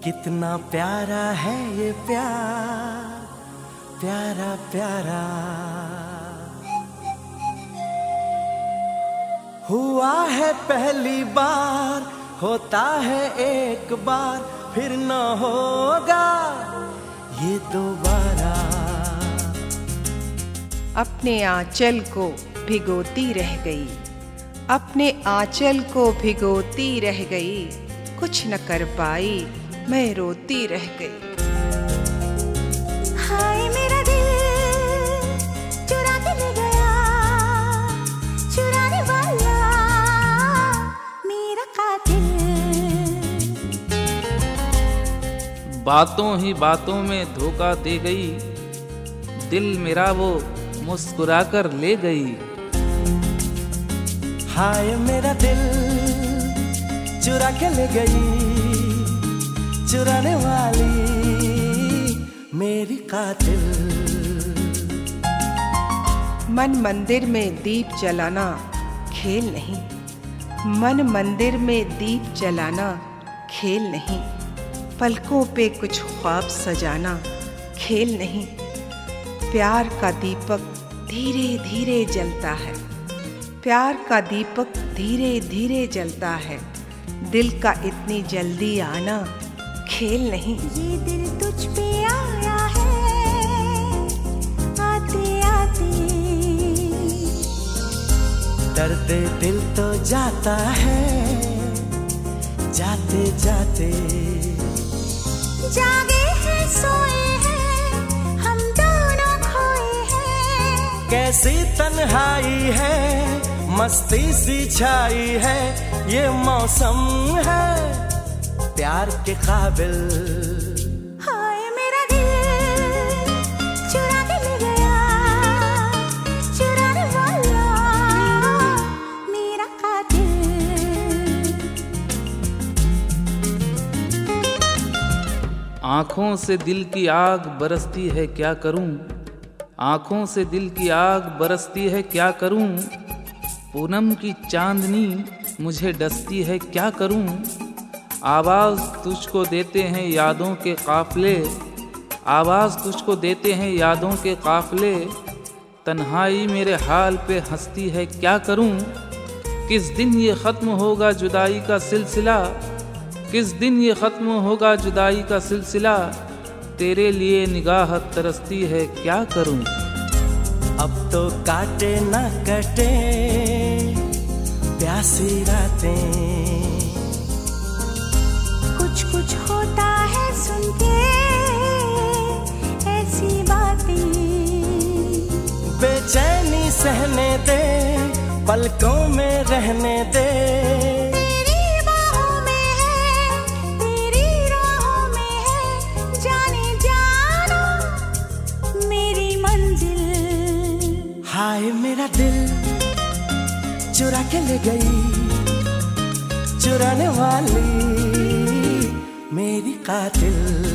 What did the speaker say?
कितना प्यारा है ये प्यार, प्यारा प्यारा। हुआ है पहली बार, होता है एक बार, फिर न होगा ये दोबारा। अपने आंचल को भिगोती रह गई, अपने आंचल को भिगोती रह गई, कुछ न कर पाई मैं रोती रह गई। हाय मेरा दिल चुरा के ले गया, चुराने वाला मेरा कातिल। बातों ही बातों में धोखा दे गई, दिल मेरा वो मुस्कुरा कर ले गई। हाय मेरा दिल चुरा के ले गई, चुराने वाली मेरी कातिल। मन मंदिर में दीप जलाना खेल नहीं, मन मंदिर में दीप जलाना खेल नहीं, पलकों पे कुछ ख्वाब सजाना खेल नहीं। प्यार का दीपक धीरे धीरे जलता है, प्यार का दीपक धीरे धीरे जलता है, दिल का इतनी जल्दी आना खेल नहीं। ये दिल तुझ पे आया है आते आते, दर्द दिल तो जाता है जाते जाते। जागे हैं सोए हैं हम दोनों खोए हैं, कैसी तन्हाई है मस्ती सी छाई है, ये मौसम है प्यार के काबिल। हाय मेरा दिल चुरा के ले गया, चुराने वाला मेरा कातिल। आँखों से दिल की आग बरसती है क्या करूं, आँखों से दिल की आग बरसती है क्या करूं, पूनम की चांदनी मुझे डसती है क्या करूं। आवाज़ तुझको देते हैं यादों के काफ़िले, आवाज़ तुझको देते हैं यादों के काफ़िले, तन्हाई मेरे हाल पे हंसती है क्या करूं। किस दिन ये ख़त्म होगा जुदाई का सिलसिला, किस दिन ये ख़त्म होगा जुदाई का सिलसिला, तेरे लिए निगाह तरसती है क्या करूं। अब तो काटे ना कटे प्यासी रातें, कुछ कुछ होता है सुन के ऐसी बातें, बेचैनी सहने दे पलकों में रहने दे। तेरी बाहों में है तेरी राहों में है, जाने जाना मेरी मंजिल। हाय मेरा दिल चुरा के ले गई, चुराने वाली मेरी कातिल।